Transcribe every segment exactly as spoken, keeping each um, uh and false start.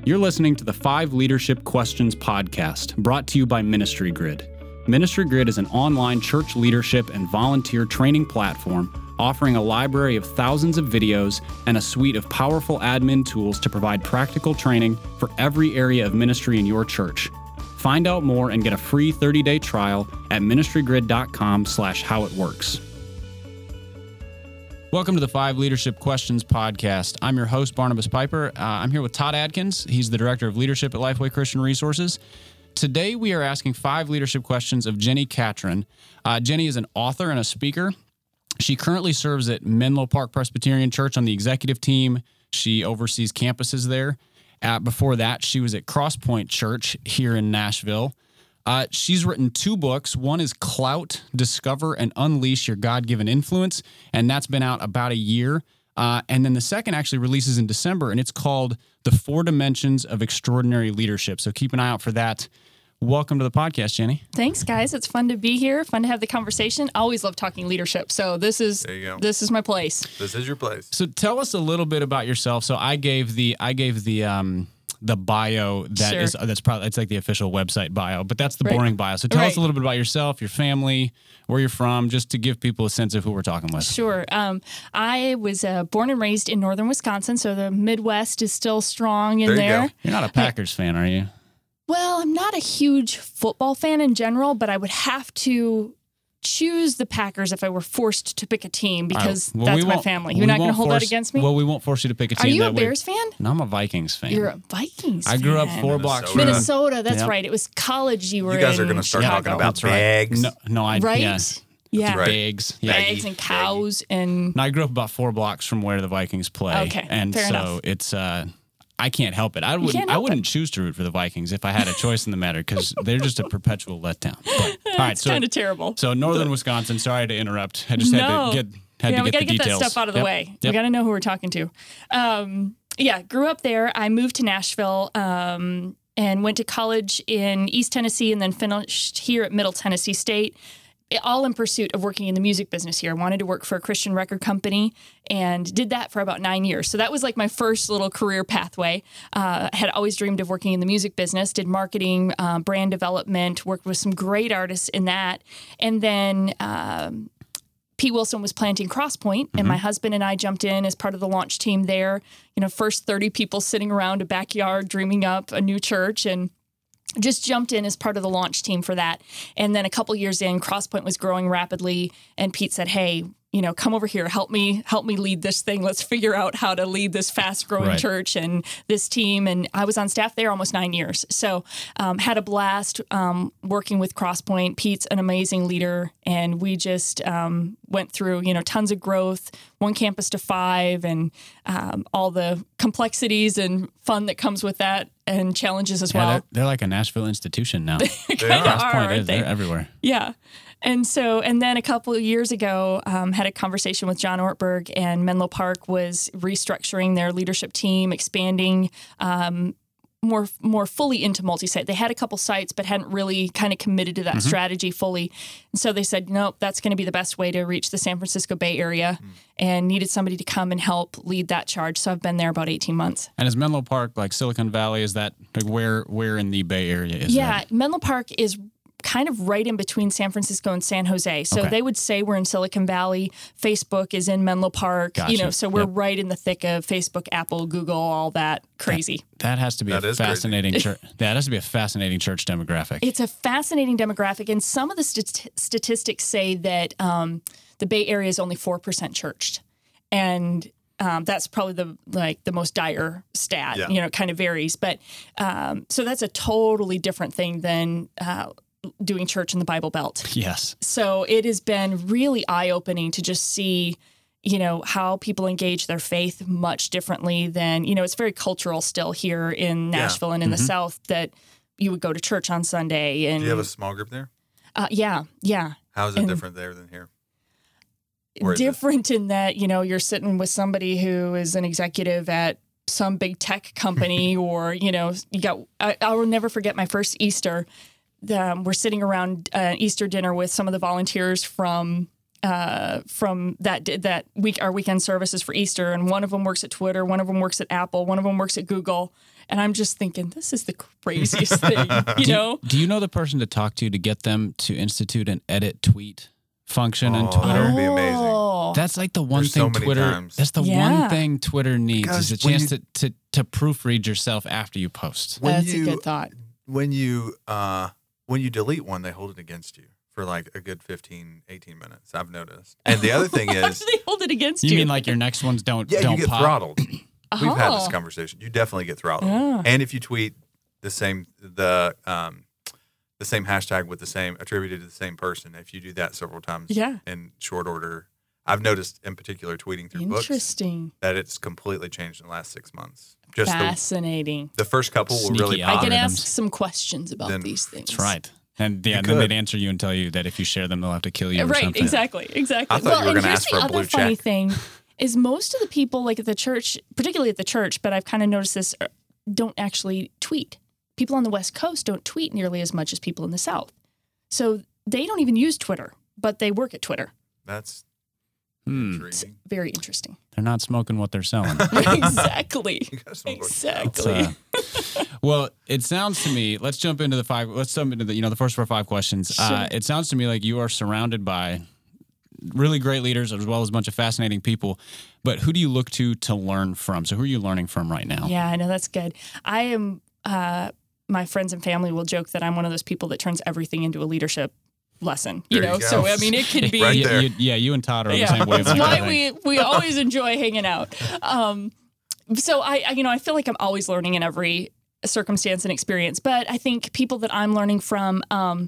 You're listening to the Five Leadership Questions podcast, brought to you by Ministry Grid. Ministry Grid is an online church leadership and volunteer training platform offering a library of thousands of videos and a suite of powerful admin tools to provide practical training for every area of ministry in your church. Find out more and get a free thirty-day trial at ministrygrid.com slash how it works. Welcome to the Five Leadership Questions podcast. I'm your host, Barnabas Piper. Uh, I'm here with Todd Adkins. He's the Director of Leadership at Lifeway Christian Resources. Today, we are asking five leadership questions of Jenny Catron. Uh, Jenny is an author and a speaker. She currently serves at Menlo Park Presbyterian Church on the executive team. She oversees campuses there. Uh, before that, she was at Crosspoint Church here in Nashville. Uh, she's written two books. One is Clout, Discover and Unleash Your God-Given Influence, and that's been out about a year. Uh, and then the second actually releases in December, and it's called The Four Dimensions of Extraordinary Leadership. So keep an eye out for that. Welcome to the podcast, Jenny. Thanks, guys. It's fun to be here. Fun to have the conversation. I always love talking leadership, so this is there you go. This is my place. This is your place. So tell us a little bit about yourself. So I gave the I gave the um, the bio that Sure. is that's probably it's like the official website bio, but that's the Right. boring bio. So tell Right. us a little bit about yourself, your family, where you're from, just to give people a sense of who we're talking with. Sure. Um, I was uh, born and raised in northern Wisconsin, so the Midwest is still strong in There you there. go. You're not a Packers fan, are you? Well, I'm not a huge football fan in general, but I would have to choose the Packers if I were forced to pick a team because All right. Well, that's we my won't- family. we You're not going to won't hold force- that against me? Well, we won't force you to pick a Are team. you a that way- Bears fan? No, I'm a Vikings fan. You're a Vikings I fan. grew up four blocks from Minnesota. Minnesota, that's Yep. right. It was college you were You guys in are going to start Chicago. talking about That's right. bags. No, no, I Right? yeah, Yeah. right. bags. Yeah. Baggy. Bags and cows and... No, I grew up about four blocks from where the Vikings play. Okay, and fair so enough. it's uh, I can't help it. I wouldn't. can't I help wouldn't choose to root for the Vikings if I had a choice in the matter because they're just a perpetual letdown. But, all right, It's so kind of terrible. so northern Wisconsin. Sorry to interrupt. I just No. had to get had yeah, to we get got to the get details. that stuff out of the Yep. way. We Yep. got to know who we're talking to. Um, yeah, grew up there. I moved to Nashville um, and went to college in East Tennessee and then finished here at Middle Tennessee State, all in pursuit of working in the music business here. I wanted to work for a Christian record company and did that for about nine years. So that was like my first little career pathway. Uh, had always dreamed of working in the music business, did marketing, uh, brand development, worked with some great artists in that. And then um, Pete Wilson was planting Crosspoint, and my husband and I jumped in as part of the launch team there. You know, first thirty people sitting around a backyard dreaming up a new church, and just jumped in as part of the launch team for that. And then a couple years in, Crosspoint was growing rapidly, and Pete said, hey, you know, come over here, help me, help me lead this thing. Let's figure out how to lead this fast growing Right. church and this team. And I was on staff there almost nine years. So um, had a blast um, working with Crosspoint. Pete's an amazing leader. And we just um, went through, you know, tons of growth, one campus to five, and um, all the complexities and fun that comes with that and challenges as Yeah, well. they're, they're like a Nashville institution now. They Kind are. of are, Point aren't is, they? they're everywhere. Yeah. And so, and then a couple of years ago, um, had a conversation with John Ortberg, and Menlo Park was restructuring their leadership team, expanding um, more more fully into multi-site. They had a couple sites, but hadn't really kind of committed to that Mm-hmm. strategy fully. And so they said, nope, that's going to be the best way to reach the San Francisco Bay Area, Mm. and needed somebody to come and help lead that charge. So I've been there about eighteen months. And is Menlo Park like Silicon Valley? Is that like where where in the Bay Area is Yeah, that? Menlo Park is kind of right in between San Francisco and San Jose. So Okay. they would say we're in Silicon Valley. Facebook is in Menlo Park. You Gotcha. know, so we're Yep. right in the thick of Facebook, Apple, Google, all that crazy. That has to be That a is crazy. fascinating church. That has to be a fascinating church demographic. It's a fascinating demographic, and some of the st- statistics say that um, the Bay Area is only four percent churched, and um, that's probably the like the most dire stat. Yeah. You know, it kind of varies, but um, so that's a totally different thing than uh, doing church in the Bible Belt. yes. So it has been really eye-opening to just see, you know, how people engage their faith much differently than, you know, it's very cultural still here in Nashville and in the South that you would go to church on Sunday. And Do you have a small group there? uh, yeah, yeah. How is it And- different there than here? Where is it? Different in that, you know, you're sitting with somebody who is an executive at some big tech company or, you know, you got, I, I will never forget my first Easter. Um, we're sitting around uh, Easter dinner with some of the volunteers from uh, from that that week, our weekend services for Easter, and one of them works at Twitter, one of them works at Apple, one of them works at Google, And I'm just thinking, this is the craziest thing, you know? Do you know the person to talk to to get them to institute an edit tweet function on Oh, Twitter? that would be amazing. Oh. That's like the one There's thing so many Twitter. times. That's the Yeah. one thing Twitter needs Because is a when chance you- to, to to proofread yourself after you post. When That's you- a good thought. When you uh, when you delete one, they hold it against you for like a good fifteen, eighteen minutes. I've noticed. And the other thing is, they hold it against You you. mean like your next ones don't yeah, don't you get pop? throttled. We've had this Oh. conversation. You definitely get throttled. Yeah. And if you tweet the same the um, the same hashtag with the same attributed to the same person, if you do that several times Yeah. in short order, I've noticed in particular tweeting through books Interesting. that it's completely changed in the last six months. Just the, Fascinating. the first couple will Sneaky really eye. I can pop. Algorithms. ask some questions about Then- these things. That's right. And yeah, You then could. they'd answer you and tell you that if you share them, they'll have to kill you or Right, something. exactly, exactly. I thought well, you were and gonna here's ask for the a other blue funny check. thing is most of the people like at the church, particularly at the church, but I've kind of noticed this, uh, don't actually tweet. People on the West Coast don't tweet nearly as much as people in the South. So they don't even use Twitter, but they work at Twitter. That's Hmm. It's intriguing. very interesting. They're not smoking what they're selling. exactly. You guys don't look- Exactly. It's, uh, well, it sounds to me. Let's jump into the five. Let's jump into the you know the first four or five questions. Uh, Sure. it sounds to me like you are surrounded by really great leaders as well as a bunch of fascinating people. But who do you look to to learn from? So who are you learning from right now? Yeah, I know that's good. I am. Uh, my friends and family will joke that I'm one of those people that turns everything into a leadership lesson. You There you know, go. so I mean, it could be. Right You- there. you- yeah, you and Todd are on the Yeah, same wavelength. that's why I think. we we always enjoy hanging out. Um, so I, I, you know, I feel like I'm always learning in every circumstance and experience. But I think people that I'm learning from, um,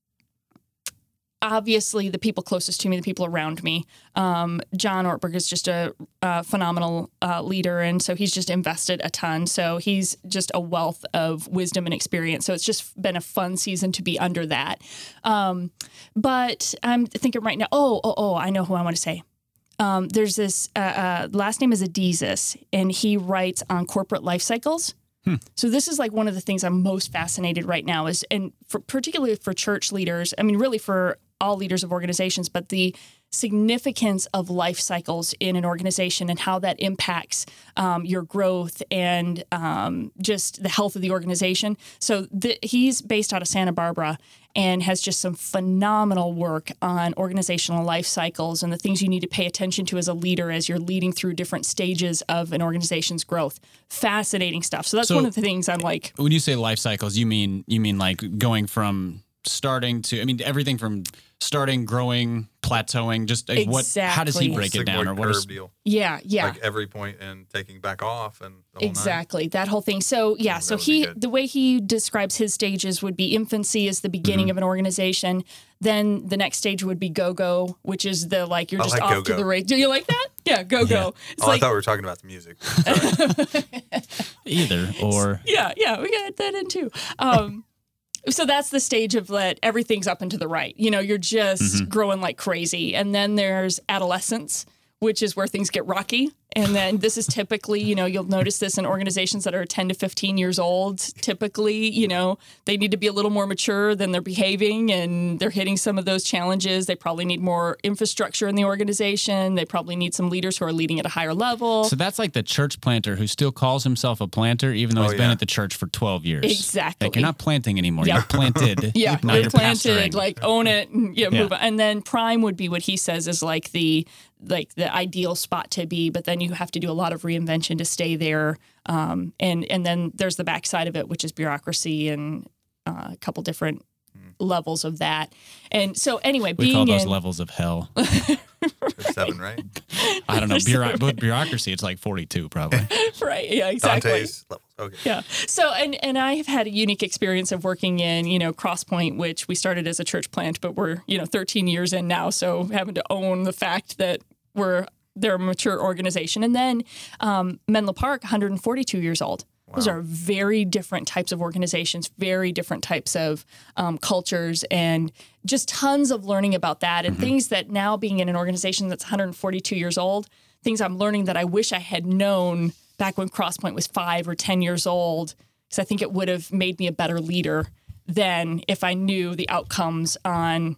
obviously the people closest to me, the people around me. Um, John Ortberg is just a, a phenomenal uh, leader, and so he's just invested a ton. So he's just a wealth of wisdom and experience. So it's just been a fun season to be under that. Um, but I'm thinking right now, oh, oh, oh, I know who I want to say. Um, there's this uh, uh, last name is Adizes, and he writes on corporate life cycles. Hmm. So this is like one of the things I'm most fascinated right now is, and for, particularly for church leaders. I mean, really for all leaders of organizations, but the significance of life cycles in an organization and how that impacts um, your growth and um, just the health of the organization. So the, he's based out of Santa Barbara and has just some phenomenal work on organizational life cycles and the things you need to pay attention to as a leader as you're leading through different stages of an organization's growth. Fascinating stuff. So that's So- one of the things I'm like, When you say life cycles, you mean you mean like going from starting to, I mean, everything from starting, growing, plateauing, just like what, how does he Exactly. break it down? Sigmoid Or what curve is, deal. yeah, yeah. Like every point and taking back off and the whole nine. Exactly, that whole thing. So yeah, Oh, so that would be he good. the way he describes his stages would be infancy is the beginning Mm-hmm. of an organization. Then the next stage would be go go, which is the like you're I just like off to go-go. the race. Do you like that? Yeah, go go. It's Oh, I like thought we were talking about the music. Sorry. either or? yeah, yeah, we got that in too. Um, so that's the stage of let everything's up and to the right. You know, you're just Mm-hmm. growing like crazy, and then there's adolescence, which is where things get rocky. And then this is typically, you know, you'll notice this in organizations that are ten to fifteen years old. Typically, you know, they need to be a little more mature than they're behaving and they're hitting some of those challenges. They probably need more infrastructure in the organization. They probably need some leaders who are leading at a higher level. So that's like the church planter who still calls himself a planter, even though Oh, he's been yeah. at the church for twelve years. Exactly. Like you're not planting anymore. Yeah. You're planted. Yeah, now you're, you're planted, pastoring. like own it, and yeah, Yeah. move on. And then prime would be what he says is like the like the ideal spot to be, but then you have to do a lot of reinvention to stay there. Um, and and then there's the backside of it, which is bureaucracy and uh, a couple different levels of that. And so anyway, we being call those in, levels of hell. There's seven, right? I don't know. Bureau- but bureaucracy, it's like forty-two probably. right, yeah, exactly. Dante's levels. Okay. Yeah. So, and and I have had a unique experience of working in, you know, Crosspoint, which we started as a church plant, but we're, you know, thirteen years in now. So having to own the fact that we're, they're a mature organization. And then um, Menlo Park, one hundred forty-two years old. Those are very different types of organizations, very different types of um, cultures, and just tons of learning about that and things that now being in an organization that's one hundred forty-two years old, things I'm learning that I wish I had known back when Crosspoint was five or ten years old, because I think it would have made me a better leader than if I knew the outcomes on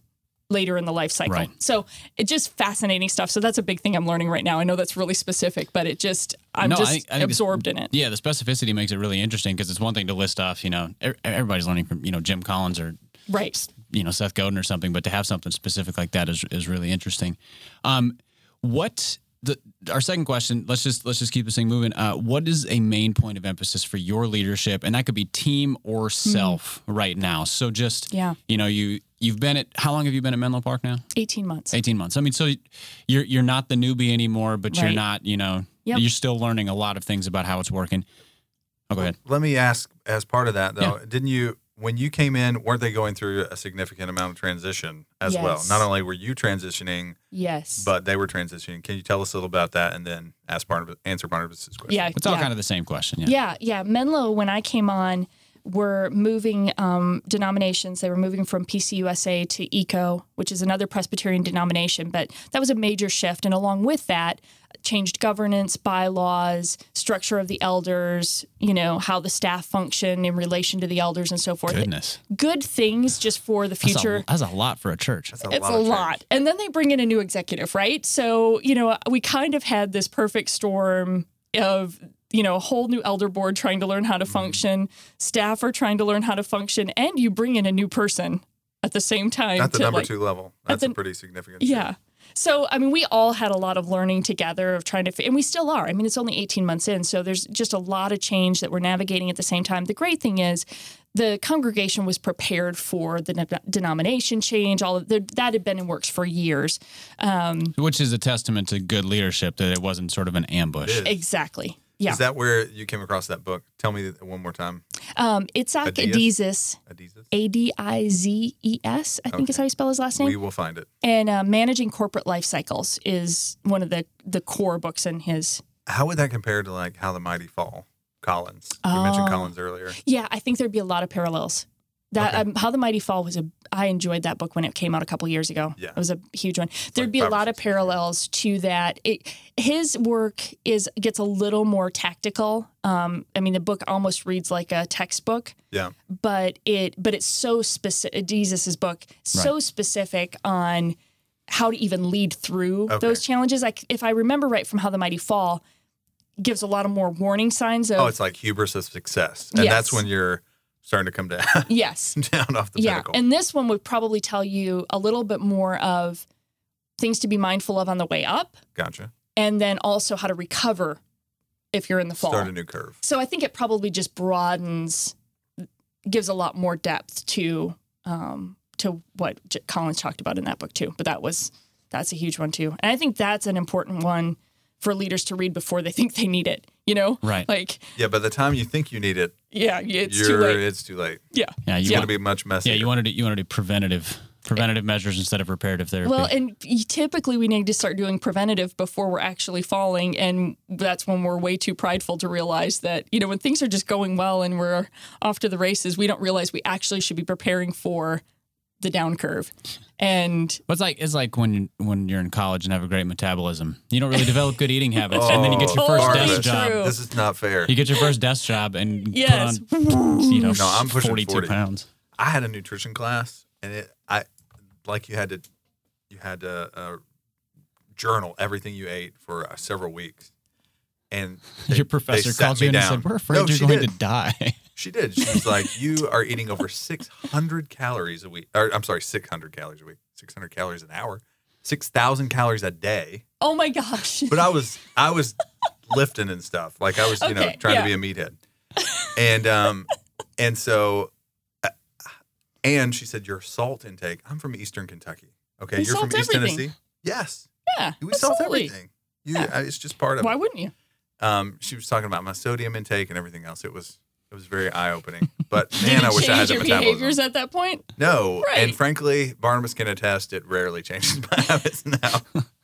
later in the life cycle. Right. So it's just fascinating stuff. So that's a big thing I'm learning right now. I know that's really specific, but it just, I'm No, I just think- I think absorbed it's- in it. Yeah, the specificity makes it really interesting because it's one thing to list off, you know, e- everybody's learning from, you know, Jim Collins or, Right. you know, Seth Godin or something, but to have something specific like that is is really interesting. Um, what the our second question? Let's just let's just keep this thing moving. Uh, what is a main point of emphasis for your leadership, and that could be team or self right now? So just Yeah. you know, you you've been at how long have you been at Menlo Park now? eighteen months. eighteen months. I mean, so you're you're not the newbie anymore, but you're Right. not, you know, Yep. you're still learning a lot of things about how it's working. Oh, go ahead. Let me ask, as part of that, though, didn't you, when you came in, weren't they going through a significant amount of transition as well? Yes. Not only were you transitioning, Yes. but they were transitioning. Can you tell us a little about that and then ask Barnabas, answer Barnabas's question? yeah. It's all yeah. kind of the same question. Yeah. Yeah, yeah. Menlo, when I came on, were moving um, denominations. They were moving from P C U S A to E C O, which is another Presbyterian denomination. But that was a major shift. And along with that, changed governance, bylaws, structure of the elders, you know, how the staff function in relation to the elders and so forth. Goodness. Good things just for the That's a, future. that's a lot for a church. That's a It's lot. a of change. lot. And then they bring in a new executive, right? So, you know, we kind of had this perfect storm of, you know, a whole new elder board trying to learn how to function, staff are trying to learn how to function, and you bring in a new person at the same time. At the to, number like, two level. That's the- a pretty significant Yeah. shift. So, I mean, we all had a lot of learning together of trying to, fi- and we still are. I mean, it's only eighteen months in, so there's just a lot of change that we're navigating at the same time. The great thing is the congregation was prepared for the de- denomination change. All of the, that had been in works for years. Um, Which is a testament to good leadership that it wasn't sort of an ambush. It is. exactly. Yeah. Is that where you came across that book? Tell me that one more time. Um, Itzhak Adizes? Adizes, Adizes? A D I Z E S, I think is Okay. how you spell his last name. We will find it. and uh, Managing Corporate Life Cycles is one of the, the core books in his. How would that compare to like How the Mighty Fall? Collins. You mentioned Oh. Collins earlier. Yeah, I think there'd be a lot of parallels. That Okay. um, How the Mighty Fall was a. I enjoyed that book when it came out a couple years ago. Yeah. It was a huge one. There'd like be a five or lot of six years ago. parallels to that. It, his work is gets a little more tactical. Um, I mean, the book almost reads like a textbook. Yeah. but it but it's so specific. Jesus's book so Right. specific on how to even lead through Okay. those challenges. Like if I remember right from How the Mighty Fall, gives a lot of more warning signs of Oh, it's like hubris of success. And Yes. that's when you're starting to come down, yes, down off the yeah. pinnacle. And this one would probably tell you a little bit more of things to be mindful of on the way up, Gotcha. and then also how to recover if you're in the fall. Start a new curve. So I think it probably just broadens, gives a lot more depth to um, to what J- Collins talked about in that book too. But that was that's a huge one too, and I think that's an important one for leaders to read before they think they need it. You know, Right. Like, Yeah, by the time you think you need it, yeah, it's you're, too late. it's too late. Yeah, Yeah, you It's Yeah. going to be much messier. Yeah, you wanted to you wanted to do preventative preventative measures instead of reparative therapy. Well, and y- typically we need to start doing preventative before we're actually falling. And that's when we're way too prideful to realize that, you know, when things are just going well and we're off to the races, we don't realize we actually should be preparing for the down curve. And But it's like it's like when when you're in college and have a great metabolism. You don't really develop good eating habits, and then you get your Oh, first totally desk job. true. This is not fair. You get your first desk job and Yes. put on, you know, No, I'm pushing forty-two forty. pounds. I had a nutrition class, and it, I, like you had to, you had to uh, journal everything you ate for uh, several weeks. And they- Your they professor sat called me you in and down. said, "We're afraid No, you're she going did. to die." She did. She was like, "You are eating over six hundred calories a week. Or I'm sorry, six hundred calories a week. six hundred calories an hour. six thousand calories a day." oh my gosh. But I was I was lifting and stuff. Like I was, you know, Okay, trying yeah. to be a meathead. And um and so uh, and she said, "Your salt intake." I'm from Eastern Kentucky. Okay, We you're from salt East everything. Tennessee. Yes, Yeah. we salt absolutely. everything. You, Yeah. uh, it's just part of Why it. wouldn't you? Um, she was talking about my sodium intake and everything else. It was it was very eye opening. But man, I wish I had Change the your metabolism. behaviors at that point? No, Right. and frankly, Barnabas can attest. It rarely changes my habits now.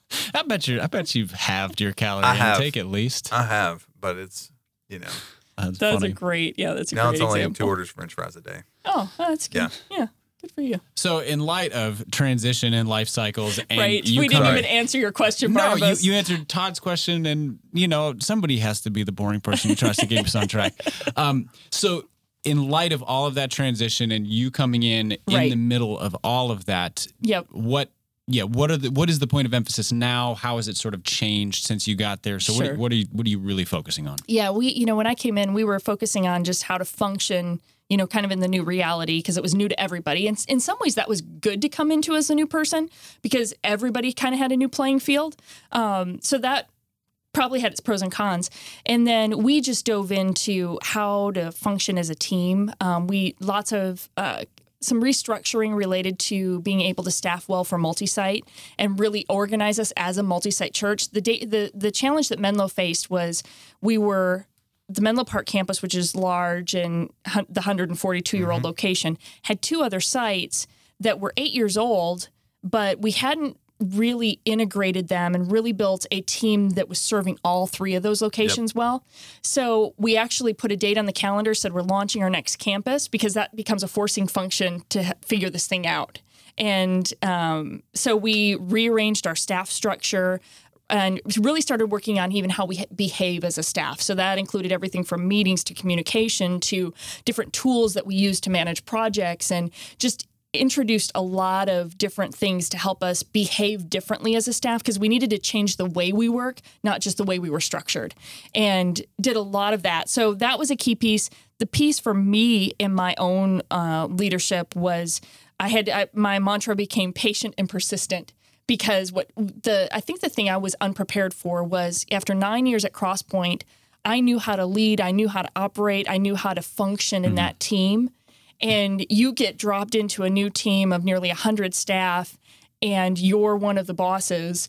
I bet you. I bet you've halved your calorie I have. intake at least. I have, but it's you know That's That's funny. a great, yeah, that's a now great it's only example. two orders of French fries a day. Oh, that's good. Yeah. Yeah. Good for you. So, in light of transition and life cycles, and right. you We didn't come- even answer your question, No, you, Barnabas. you answered Todd's question, and you know somebody has to be the boring person who tries to keep us on track. Um, so in light of all of that transition and you coming in in Right. the middle of all of that, Yep. what yeah, what are the what is the point of emphasis now? How has it sort of changed since you got there? So Sure. what what are you what are you really focusing on? Yeah, we, you know, when I came in, we were focusing on just how to function, you know, kind of in the new reality because it was new to everybody. And in some ways, that was good to come into as a new person because everybody kind of had a new playing field. Um, so that probably had its pros and cons. And then we just dove into how to function as a team. Um, we lots of uh, some restructuring related to being able to staff well for multi-site and really organize us as a multi-site church. The day, the the challenge that Menlo faced was we were the Menlo Park campus, which is large and hun- the one hundred forty-two year old Mm-hmm. location, had two other sites that were eight years old, but we hadn't really integrated them and really built a team that was serving all three of those locations well. So we actually put a date on the calendar, said we're launching our next campus because that becomes a forcing function to h- figure this thing out. And um, so we rearranged our staff structure and really started working on even how we ha- behave as a staff. So that included everything from meetings to communication to different tools that we use to manage projects and just introduced a lot of different things to help us behave differently as a staff because we needed to change the way we work, not just the way we were structured, and did a lot of that. So that was a key piece. The piece for me in my own uh, leadership was I had I, my mantra became patient and persistent. Because what the I think the thing I was unprepared for was after nine years at Crosspoint, I knew how to lead, I knew how to operate, I knew how to function in Mm-hmm. that team. And you get dropped into a new team of nearly one hundred staff, and you're one of the bosses,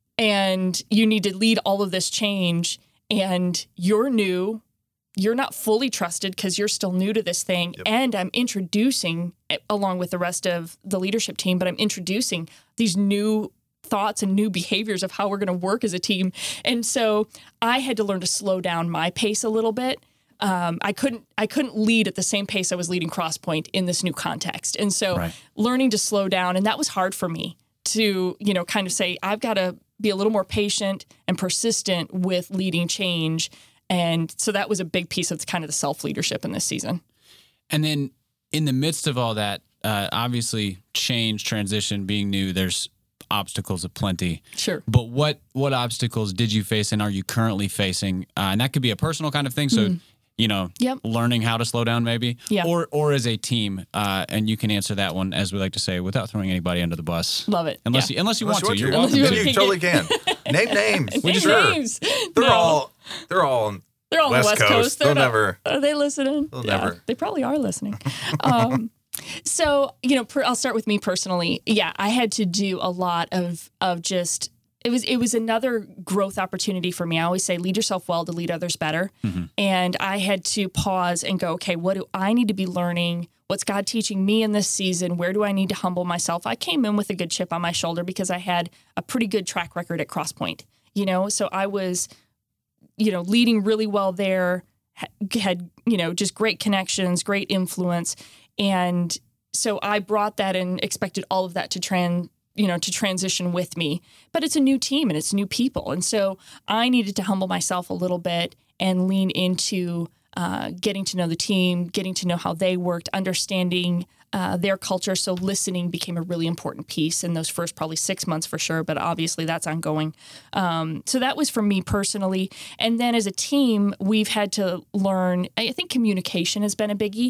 and you need to lead all of this change, and you're new. You're not fully trusted because you're still new to this thing. Yep. And I'm introducing, along with the rest of the leadership team, but I'm introducing these new thoughts and new behaviors of how we're going to work as a team. And so I had to learn to slow down my pace a little bit. Um, I couldn't I couldn't lead at the same pace I was leading Crosspoint in this new context. And so Right. learning to slow down, and that was hard for me to, you know, kind of say, I've got to be a little more patient and persistent with leading change. And so that was a big piece of kind of the self-leadership in this season. And then in the midst of all that, uh, obviously change, transition, being new, there's obstacles aplenty. Sure. But what what obstacles did you face and are you currently facing? Uh, and that could be a personal kind of thing. So, you know, Yep. learning how to slow down maybe. Yeah. Or or as a team. Uh, and you can answer that one, as we like to say, without throwing anybody under the bus. Love it. Unless Yeah. you unless you Unless want to. You're Unless welcome you to. You totally can. Name names. Name sure. names. They're No. all they're all on They're on West the West Coast. Coast. They're They'll not- never- Are they listening? They'll Yeah, never. They probably are listening. Um, so, you know, per, I'll start with me personally. Yeah, I had to do a lot of of just it was it was another growth opportunity for me. I always say, lead yourself well to lead others better. And I had to pause and go, okay, what do I need to be learning? What's God teaching me in this season? Where do I need to humble myself? I came in with a good chip on my shoulder because I had a pretty good track record at Crosspoint. You know, so I was, you know, leading really well there, ha- had, you know, just great connections, great influence. And so I brought that and expected all of that to trans, you know, to transition with me. But it's a new team and it's new people. And so I needed to humble myself a little bit and lean into uh, getting to know the team, getting to know how they worked, understanding uh, their culture. So listening became a really important piece in those first probably six months for sure, but obviously that's ongoing. Um, so that was for me personally. And then as a team, we've had to learn, I think communication has been a biggie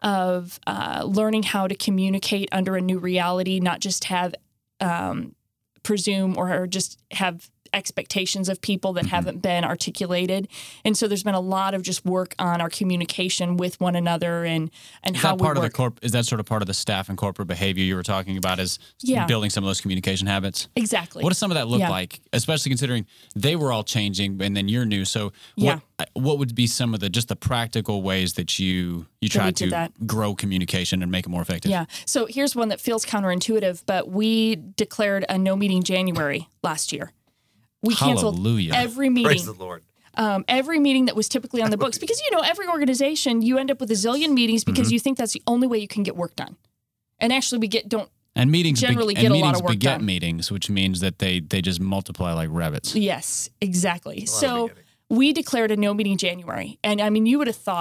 of uh, learning how to communicate under a new reality, not just have um, presume or just have expectations of people that haven't been articulated. And so there's been a lot of just work on our communication with one another and, and Is how that part we of work. the corp? Is that sort of part of the staff and corporate behavior you were talking about? Is Yeah. building some of those communication habits? Exactly. What does some of that look Yeah. like, especially considering they were all changing and then you're new? So Yeah. what what would be some of the just the practical ways that you you we tried did to that. grow communication and make it more effective? Yeah. So here's one that feels counterintuitive, but we declared a no meeting January last year. We canceled Hallelujah. every meeting. praise the Lord. Um, every meeting that was typically on the books, because, you know, every organization, you end up with a zillion meetings because you think that's the only way you can get work done. And actually we get, don't, And meetings generally be- get and a lot meetings of work beget done. meetings, which means that they they just multiply like rabbits. yes, exactly. of So beginning. we declared a no meeting January. And I mean, you would have thought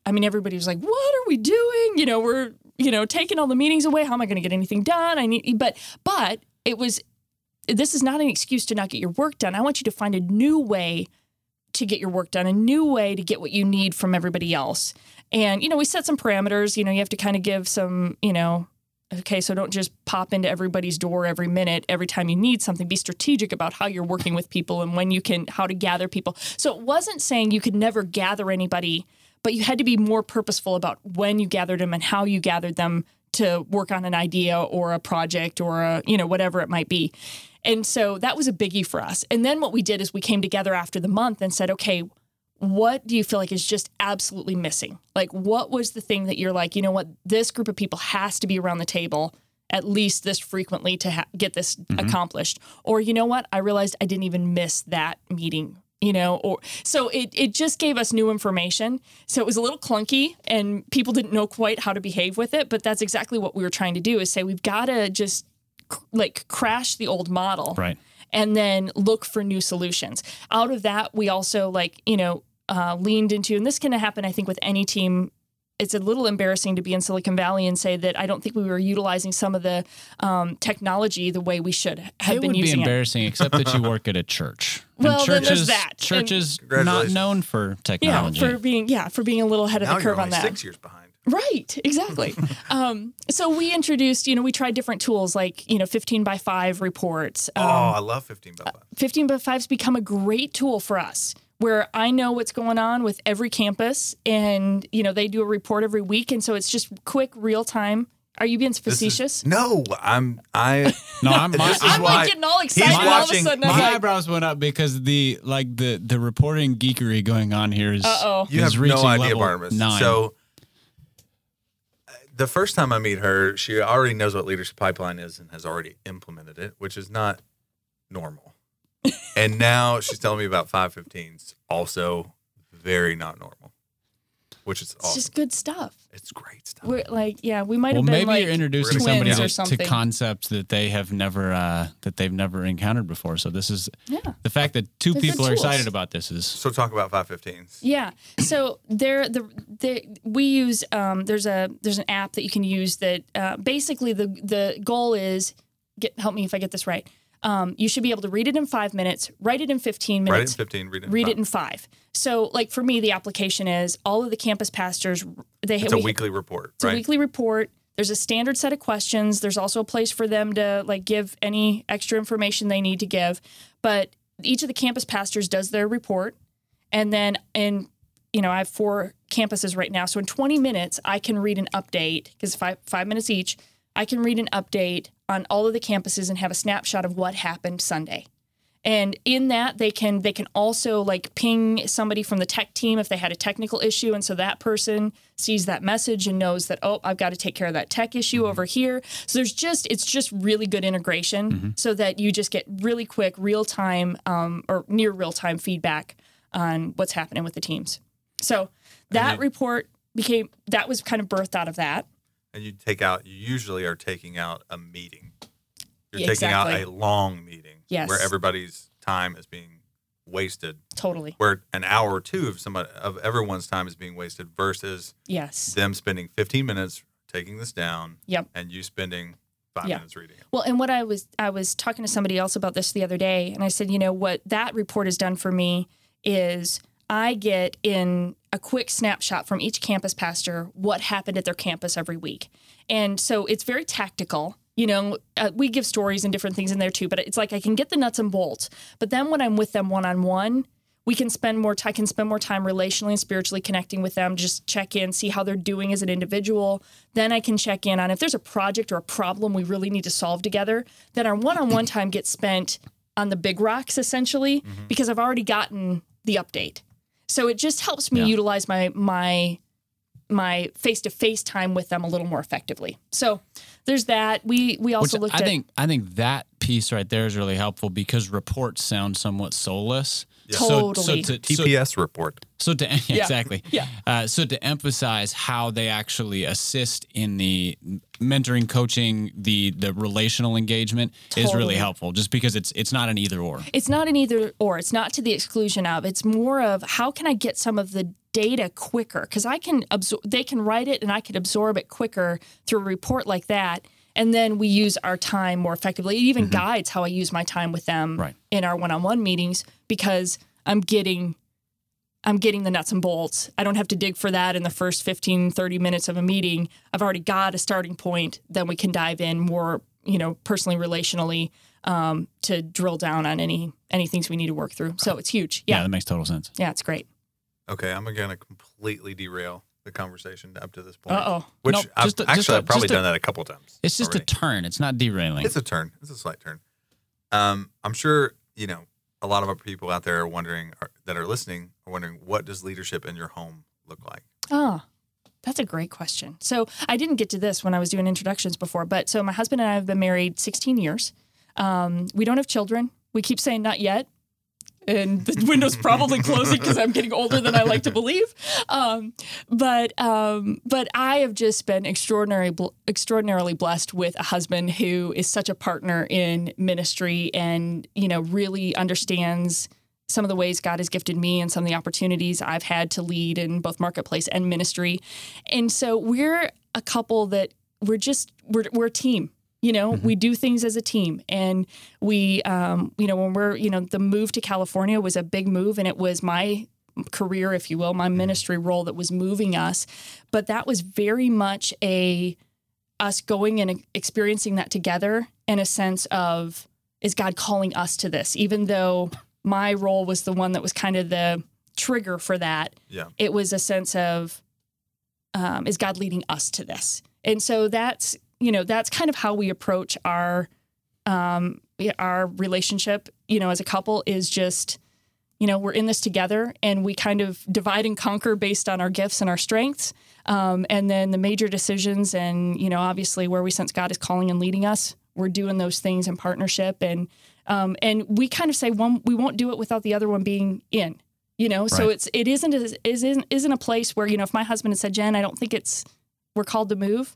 I mean, everybody was like, what are we doing? You know, we're, you know, taking all the meetings away. How am I going to get anything done? I need, but, but it was, this is not an excuse to not get your work done. I want you to find a new way to get your work done, a new way to get what you need from everybody else. And, you know, we set some parameters. You know, you have to kind of give some, you know, okay, so don't just pop into everybody's door every minute, every time you need something. Be strategic about how you're working with people and when you can, how to gather people. So it wasn't saying you could never gather anybody, but you had to be more purposeful about when you gathered them and how you gathered them to work on an idea or a project or a, you know, whatever it might be. And so that was a biggie for us. And then what we did is we came together after the month and said, okay, what do you feel like is just absolutely missing? Like, what was the thing that you're like, you know what, this group of people has to be around the table at least this frequently to ha- get this mm-hmm. accomplished? Or, you know what, I realized I didn't even miss that meeting, you know, or so it, it just gave us new information. So it was a little clunky and people didn't know quite how to behave with it. But that's exactly what we were trying to do, is say, we've got to just cr- like crash the old model. Right. And then look for new solutions. Out of that, we also like, you know, Uh, leaned into, and this can happen, I think, with any team. It's a little embarrassing to be in Silicon Valley and say that I don't think we were utilizing some of the um, technology the way we should have it been would using be embarrassing, it. Except that you work at a church. Well, and then churches, there's that. Churches not known for technology. Yeah, for being yeah for being a little ahead now of the curve you're on only that. Six years behind. Right, exactly. um, so we introduced, you know, we tried different tools like, you know, fifteen by five reports. Um, oh, I love fifteen by five. fifteen by five's become a great tool for us, where I know what's going on with every campus, and, you know, they do a report every week. And so it's just quick, real time. Are you being facetious? Is, no, I'm, I, no, I'm, my, this is I'm why like getting all excited. he's All of a watching, sudden, my I'm like, eyebrows went up because the, like the, the reporting geekery going on here is, Uh-oh. you is have reaching no idea, level Barnabas. nine. So the first time I meet her, she already knows what Leadership Pipeline is and has already implemented it, which is not normal. And now she's telling me about five fifteens, also very not normal, which is it's awesome. just good stuff. It's great stuff. We're like, yeah, we might well, have been maybe like you're introducing twins somebody or to, to something. concepts that they have never uh, that they've never encountered before. So this is Yeah. the fact that two They're good people are tools. excited about this is So talk about five fifteens. Yeah. So there, the, the we use um, there's a there's an app that you can use that uh, basically the the goal is get help me if I get this right. Um, you should be able to read it in five minutes, write it in fifteen Write it minutes, in fifteen, read it in read five. it in five. So, like for me, the application is all of the campus pastors. They It's a we, weekly report, It's right? a weekly report. There's a standard set of questions. There's also a place for them to like give any extra information they need to give. But each of the campus pastors does their report, and then in you know I have four campuses right now. So in twenty minutes, I can read an update because five five minutes each. I can read an update on all of the campuses and have a snapshot of what happened Sunday. And in that, they can they can also like ping somebody from the tech team if they had a technical issue. And so that person sees that message and knows that, oh, I've got to take care of that tech issue mm-hmm. over here. So there's just, it's just really good integration mm-hmm. so that you just get really quick, real time um, or near real time feedback on what's happening with the teams. So that you, report became, that was kind of birthed out of that. And you take out, you usually are taking out a meeting. You're Yeah, taking exactly. out a long meeting Yes. where everybody's time is being wasted. Totally. Where an hour or two of somebody of everyone's time is being wasted versus Yes. them spending fifteen minutes taking this down Yep. and you spending five Yeah. minutes reading it. Well, and what I was I was talking to somebody else about this the other day, and I said, you know, what that report has done for me is I get in a quick snapshot from each campus pastor what happened at their campus every week. And so it's very tactical. You know, uh, we give stories and different things in there too, but it's like I can get the nuts and bolts. But then when I'm with them one-on-one, we can spend more time, I can spend more time relationally and spiritually connecting with them, just check in, see how they're doing as an individual. Then I can check in on if there's a project or a problem we really need to solve together, then our one-on-one time gets spent on the big rocks essentially, mm-hmm. because I've already gotten the update. So it just helps me yeah. utilize my my my face-to-face time with them a little more effectively. So there's that. We we also Which looked I at think I think that piece right there is really helpful because reports sound somewhat soulless. Yeah. Totally. So, so to, T P S so, report. So to Yeah. exactly. Yeah. Uh, so to emphasize how they actually assist in the mentoring, coaching, the the relational engagement is Totally. really helpful. Just because it's it's not an either or. It's not an either or. It's not to the exclusion of. It's more of how can I get some of the data quicker because I can absorb, they can write it and I can absorb it quicker through a report like that. And then we use our time more effectively. It even mm-hmm. guides how I use my time with them right. in our one-on-one meetings because I'm getting I'm getting the nuts and bolts. I don't have to dig for that in the first fifteen, thirty minutes of a meeting. I've already got a starting point. Then we can dive in more, you know, personally, relationally, um, to drill down on any any things we need to work through. So it's huge. Yeah, yeah that makes total sense. Yeah, it's great. Okay, I'm going to completely derail the conversation up to this point. Uh-oh. Which Nope, I've, just a- actually just a- I've probably just a- done that a couple times. It's just already. a turn. It's not derailing. It's a turn. It's a slight turn. Um, I'm sure, you know, a lot of our people out there are wondering, are, that are listening, are wondering, what does leadership in your home look like? Oh, that's a great question. So I didn't get to this when I was doing introductions before, but so my husband and I have been married sixteen years. Um, we don't have children. We keep saying not yet. And the window's probably closing because I'm getting older than I like to believe. Um, but um, but I have just been extraordinary, extraordinarily blessed with a husband who is such a partner in ministry and, you know, really understands some of the ways God has gifted me and some of the opportunities I've had to lead in both marketplace and ministry. And so we're a couple that we're just, we're, we're a team. You know, mm-hmm. we do things as a team, and we, um, you know, when we're, you know, the move to California was a big move, and it was my career, if you will, my ministry role that was moving us. But that was very much a us going and experiencing that together in a sense of, is God calling us to this? Even though my role was the one that was kind of the trigger for that, yeah. it was a sense of, um, is God leading us to this? And so that's, you know, that's kind of how we approach our um, our relationship, you know, as a couple is just, you know, we're in this together and we kind of divide and conquer based on our gifts and our strengths. Um, and then the major decisions and, you know, obviously where we sense God is calling and leading us, we're doing those things in partnership. And um, and we kind of say one, we won't do it without the other one being in, you know, so right. it's, it isn't, a, isn't, isn't a place where, you know, if my husband had said, Jen, I don't think it's, we're called to move.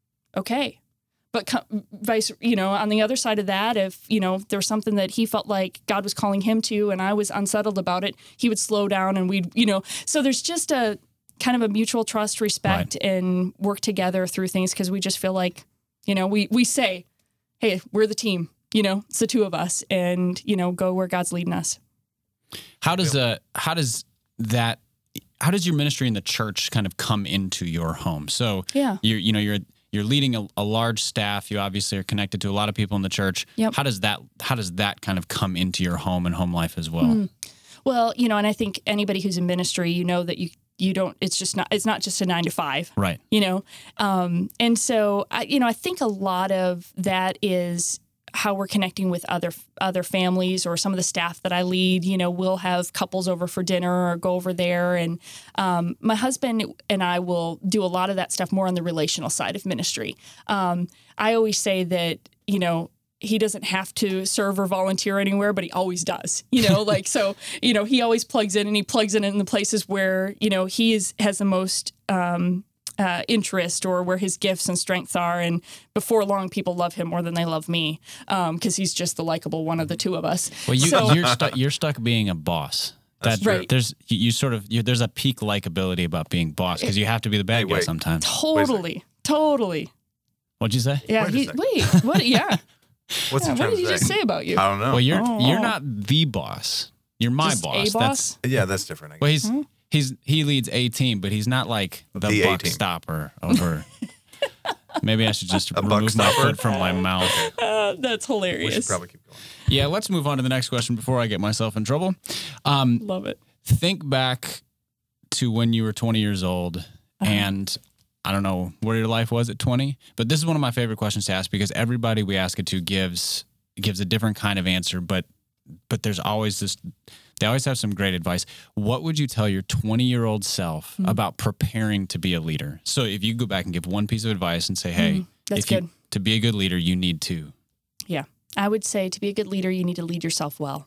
Okay. But vice, you know, on the other side of that, if, you know, there was something that he felt like God was calling him to and I was unsettled about it, he would slow down and we'd, you know, so there's just a kind of a mutual trust, respect, right. and work together through things because we just feel like, you know, we, we say, hey, we're the team, you know, it's the two of us and, you know, go where God's leading us. How does, uh, how does that, how does your ministry in the church kind of come into your home? So, yeah, you're, you know, you're, You're leading a, a large staff. You obviously are connected to a lot of people in the church. Yep. How does that How does that kind of come into your home and home life as well? Mm. Well, you know, and I think anybody who's in ministry, you know that you you don't. It's just not. It's not just a nine to five, right? You know, um, and so I, you know, I think a lot of that is how we're connecting with other other families or some of the staff that I lead. You know, we'll have couples over for dinner or go over there. And um, my husband and I will do a lot of that stuff more on the relational side of ministry. Um, I always say that, you know, he doesn't have to serve or volunteer anywhere, but he always does, you know, like, so, you know, he always plugs in and he plugs in in the places where, you know, he is, has the most, um, Uh, interest or where his gifts and strengths are. And before long, people love him more than they love me because um, he's just the likable one of the two of us. Well, you, so, you're, stu- you're stuck being a boss. That's that, right. There's you, you sort of you, there's a peak likability about being boss because you have to be the bad hey, guy wait. sometimes. Totally, totally. What'd you say? Yeah. Wait, he, wait. What? Yeah. What's yeah, he what trying did to he say? just say about you? I don't know. Well, you're Oh. you're not the boss. You're my Just boss. a boss? That's yeah, that's different. I guess. well, he's he's he leads a team, but he's not like the, The buck A-team. stopper over. Maybe I should just A buck remove my stopper? foot from my mouth. Uh, that's we hilarious. should probably keep going. Yeah, let's move on to the next question before I get myself in trouble. Um, Love it. think back to when you were twenty years old, Uh-huh. and I don't know where your life was at twenty, but this is one of my favorite questions to ask because everybody we ask it to gives gives a different kind of answer, but but there's always this. They always have some great advice. What would you tell your twenty-year-old self mm-hmm. about preparing to be a leader? So if you go back and give one piece of advice and say, hey, mm, that's if you, good. to be a good leader, you need to. Yeah. I would say to be a good leader, you need to lead yourself well.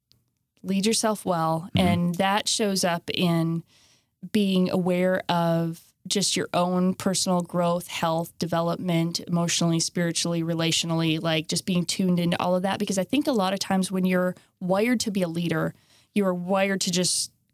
Lead yourself well. Mm-hmm. And that shows up in being aware of just your own personal growth, health, development, emotionally, spiritually, relationally, like just being tuned into all of that. Because I think a lot of times when you're wired to be a leader, you're wired to just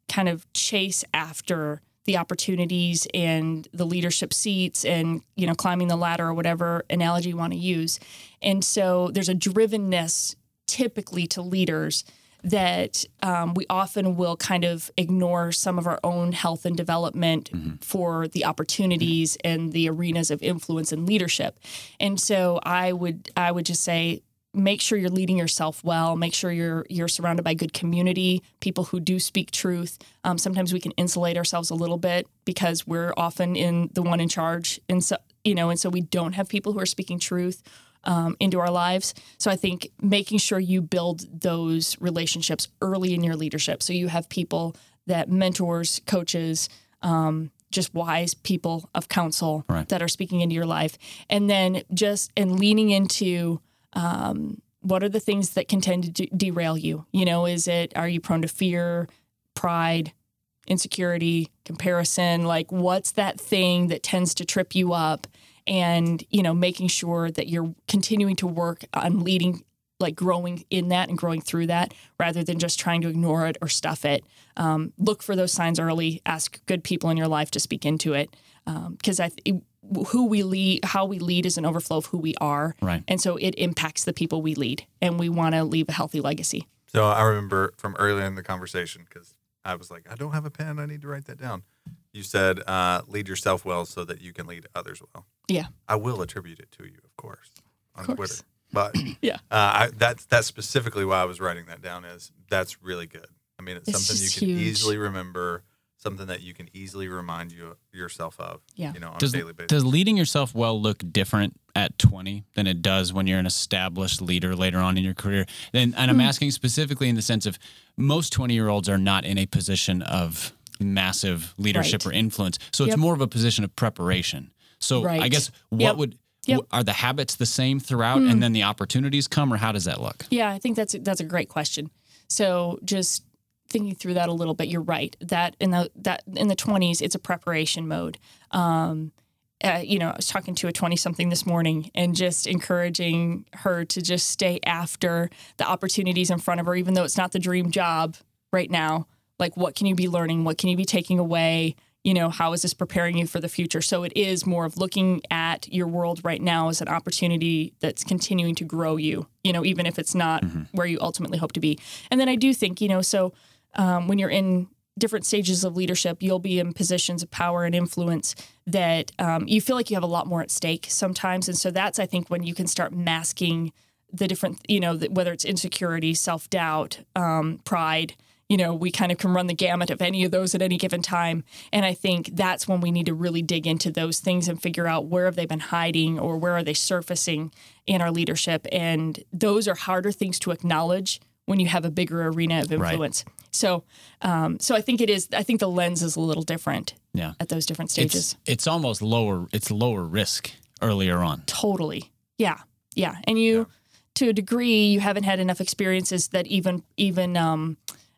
kind of chase after the opportunities and the leadership seats and, you know, climbing the ladder or whatever analogy you want to use. And so there's a drivenness typically to leaders that um, we often will kind of ignore some of our own health and development mm-hmm. for the opportunities mm-hmm. and the arenas of influence and leadership. And so I would I would just say, make sure you're leading yourself well. Make sure you're you're surrounded by good community, people who do speak truth. Um, sometimes we can insulate ourselves a little bit because we're often in the one in charge, and so you know, and so we don't have people who are speaking truth um, into our lives. So I think making sure you build those relationships early in your leadership, so you have people that mentors, coaches, um, just wise people of counsel right. that are speaking into your life, and then just and leaning into. Um, what are the things that can tend to de- derail you? You know, is it, are you prone to fear, pride, insecurity, comparison? Like, what's that thing that tends to trip you up? And, you know, making sure that you're continuing to work on leading, like growing in that and growing through that rather than just trying to ignore it or stuff it. Um, look for those signs early, ask good people in your life to speak into it. Because um, I th- who we lead, how we lead is an overflow of who we are. Right. And so it impacts the people we lead, and we want to leave a healthy legacy. So I remember from earlier in the conversation, because I was like, I don't have a pen. I need to write that down. You said, uh, lead yourself well so that you can lead others well. Yeah. I will attribute it to you, of course, on of course. Twitter. But yeah, uh, I, that's, that's specifically why I was writing that down is that's really good. I mean, it's, it's something you can huge. easily remember, something that you can easily remind you yourself of, yeah. you know, on does, a daily basis. Does leading yourself well look different at twenty than it does when you're an established leader later on in your career? And, and I'm mm-hmm. asking specifically in the sense of most twenty-year-olds are not in a position of massive leadership right. or influence. So yep. it's more of a position of preparation. So right. I guess what yep. would... Yep. Are the habits the same throughout, mm. and then the opportunities come, or how does that look? Yeah, I think that's a, that's a great question. So just thinking through that a little bit, you're right. That in the that in the twenties, it's a preparation mode. Um, uh, you know, I was talking to a twenty-something this morning, and just encouraging her to just stay after the opportunities in front of her, even though it's not the dream job right now. Like, what can you be learning? What can you be taking away? You know, how is this preparing you for the future? So it is more of looking at your world right now as an opportunity that's continuing to grow you, you know, even if it's not mm-hmm. where you ultimately hope to be. And then I do think, you know, so um, when you're in different stages of leadership, you'll be in positions of power and influence that um, you feel like you have a lot more at stake sometimes. And so that's, I think, when you can start masking the different, you know, the, whether it's insecurity, self-doubt, um, pride. You know, we kind of can run the gamut of any of those at any given time. And I think that's when we need to really dig into those things and figure out where have they been hiding or where are they surfacing in our leadership. And those are harder things to acknowledge when you have a bigger arena of influence. Right. So um, so I think it is, I think the lens is a little different yeah. at those different stages. It's, it's almost lower, it's lower risk earlier on. Totally. Yeah. Yeah. And you, yeah. to a degree, you haven't had enough experiences that even, even, um,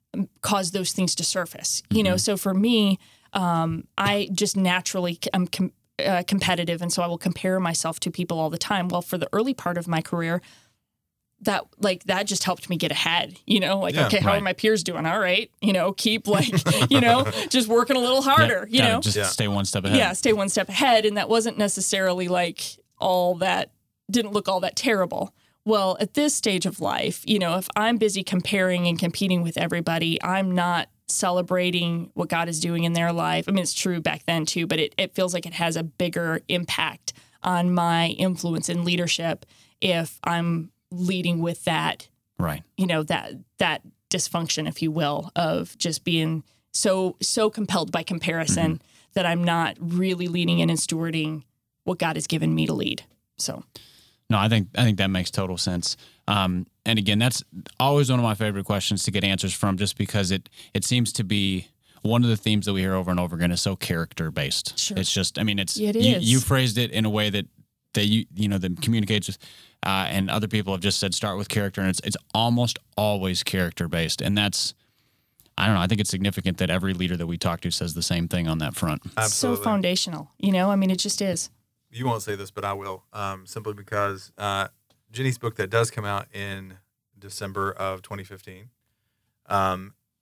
cause those things to surface, you mm-hmm. know? So for me, um, I just naturally am com- uh, competitive. And so I will compare myself to people all the time. Well, for the early part of my career, that like, that just helped me get ahead, you know, like, yeah, okay, how right. are my peers doing? All right. You know, keep like, you know, just working a little harder, yeah, you know, just yeah. stay one step ahead. Yeah. Stay one step ahead. And that wasn't necessarily like all that didn't look all that terrible. Well, at this stage of life, you know, if I'm busy comparing and competing with everybody, I'm not celebrating what God is doing in their life. I mean, it's true back then too, but it, it feels like it has a bigger impact on my influence and leadership if I'm leading with that, right? You know, that that dysfunction, if you will, of just being so so compelled by comparison mm-hmm. that I'm not really leaning in and stewarding what God has given me to lead. So. No, I think I think that makes total sense. Um, and again, that's always one of my favorite questions to get answers from, just because it it seems to be one of the themes that we hear over and over again is so character based. Sure. It's just, I mean, it's it you, is. you phrased it in a way that that you you know that communicates with, uh, and other people have just said start with character, and it's it's almost always character based, and that's. I don't know. I think it's significant that every leader that we talk to says the same thing on that front. Absolutely. So foundational, you know. I mean, it just is. You won't say this, but I will, um, simply because uh, Jenny's book that does come out in December of twenty fifteen, um,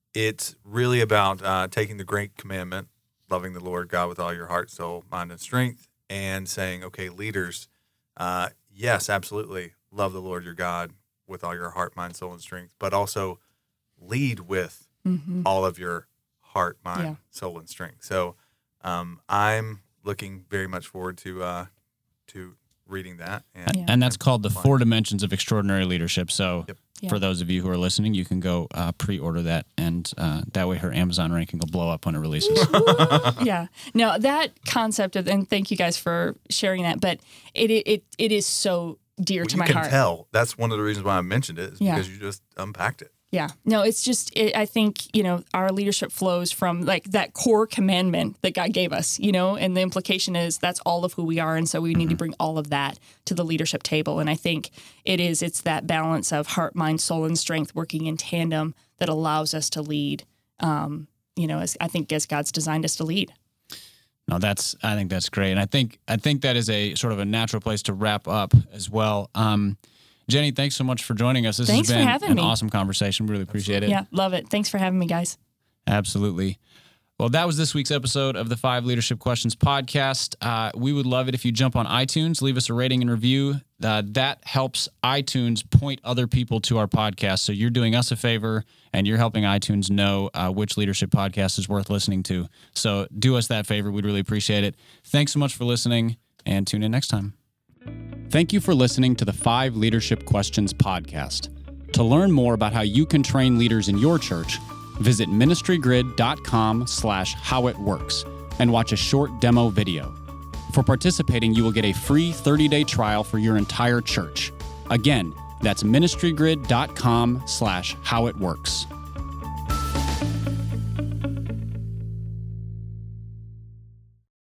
it's really about uh, taking the great commandment, loving the Lord God with all your heart, soul, mind, and strength, and saying, okay, leaders, uh, yes, absolutely, love the Lord your God with all your heart, mind, soul, and strength, but also lead with mm-hmm. all of your heart, mind, yeah. soul, and strength. So um, I'm looking very much forward to uh, to reading that. And, yeah. and that's called The Four Dimensions of Extraordinary Leadership. So yep. yeah. for those of you who are listening, you can go uh, pre-order that, and uh, that way her Amazon ranking will blow up when it releases. yeah. No, that concept of, and thank you guys for sharing that, but it it it is so dear well, to my heart. You can tell. That's one of the reasons why I mentioned it, is yeah. because you just unpacked it. Yeah. No, it's just, it, I think, you know, our leadership flows from like that core commandment that God gave us, you know, and the implication is that's all of who we are. And so we need mm-hmm. to bring all of that to the leadership table. And I think it is, it's that balance of heart, mind, soul, and strength working in tandem that allows us to lead, um, you know, as I think as God's designed us to lead. No, that's, I think that's great. And I think, I think that is a sort of a natural place to wrap up as well. Um, Jenny, thanks so much for joining us. This thanks has been for having an me. awesome conversation. Really appreciate it. Yeah, love it. Thanks for having me, guys. Absolutely. Well, that was this week's episode of the Five Leadership Questions podcast. Uh, we would love it if you jump on iTunes, leave us a rating and review. Uh, that helps iTunes point other people to our podcast. So you're doing us a favor, and you're helping iTunes know uh, which leadership podcast is worth listening to. So do us that favor. We'd really appreciate it. Thanks so much for listening, and tune in next time. Thank you for listening to the Five Leadership Questions podcast. To learn more about how you can train leaders in your church, visit ministrygrid.com slash how it works and watch a short demo video. For participating, you will get a free thirty-day trial for your entire church. Again, that's ministrygrid.com slash how it works.